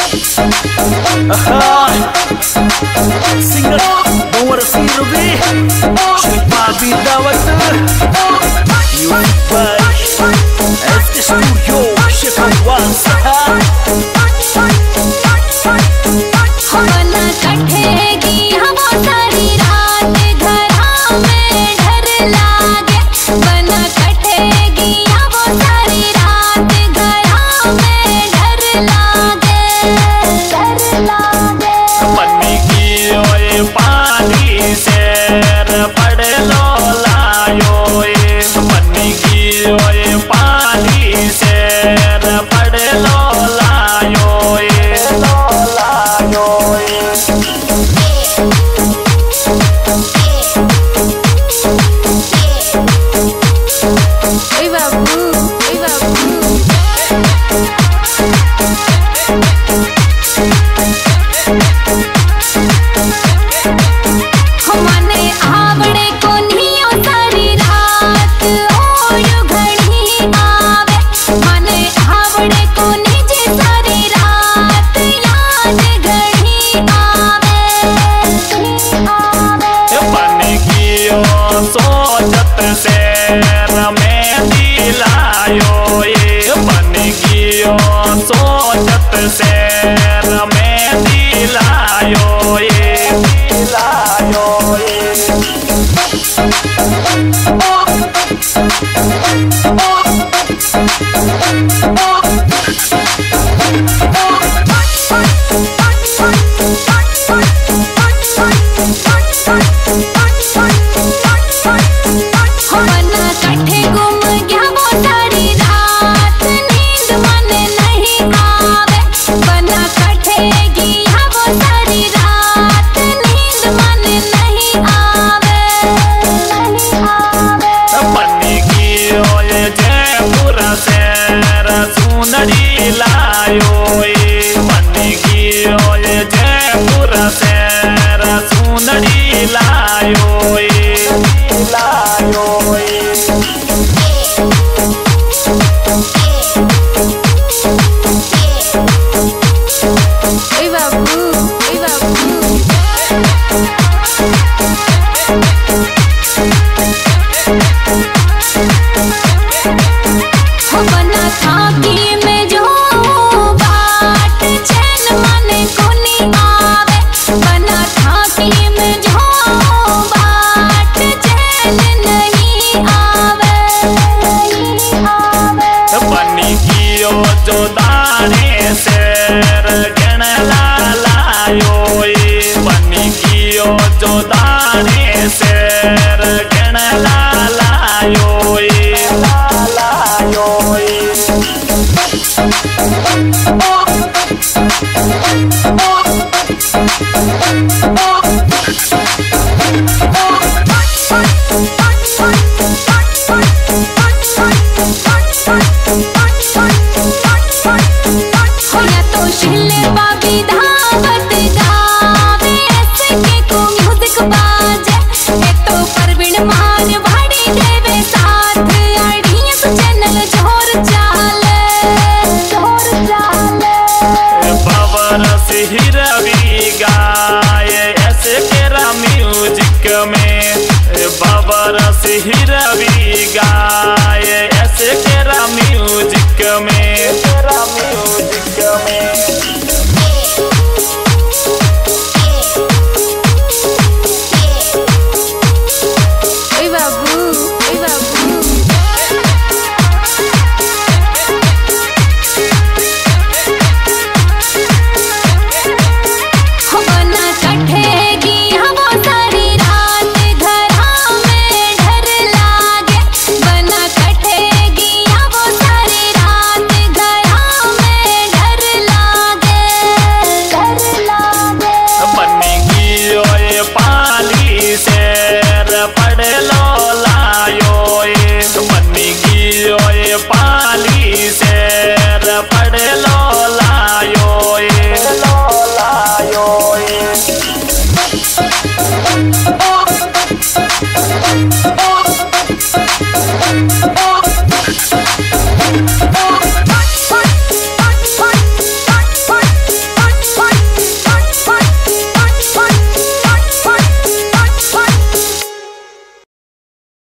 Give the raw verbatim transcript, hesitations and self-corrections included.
Singer Nomor Sirvi Shifa Bidawat Music by S K Studio Shifa Wansa हमना कठेगी हम सारी रात घरा में डर लागे बना कठेगी हम सारी रात घरा में डर लागे डर लागे पन्नी की ओए पानी से पड़ लो लायो ए पन्नी की ओए पानी से पड़ लो लायो ए लायो ए ओए बाबू ओए बाबू हमने आवड़े को नियो सारी रात ओयो घड़ी आवे मने आवड़े को निजे सारी रात याद घड़ी आवे आवे पन्नी की ओ सोचत से में दिलायो ये पन्नी की ओ सोचत से में दिलायो ये दिलायो ये हमना कठे गुम गया वो सारी रात नींद मन नहीं आवे बना कठेगी वो सारी रात नींद मन नहीं आवे नहीं आवे पन्नी की ओए जयपुर से सुनड़ी लायो ये पन्नी की ओए जयपुर से सुनड़ी लायो ये लायो ये ओए बाबू ओए बाबू बना थाकी में जो बाट चैन मन को नहीं आवे बना थाकी में जो बाट चैन नहीं आवे नहीं आवे पन्नी की ओ जो दाने से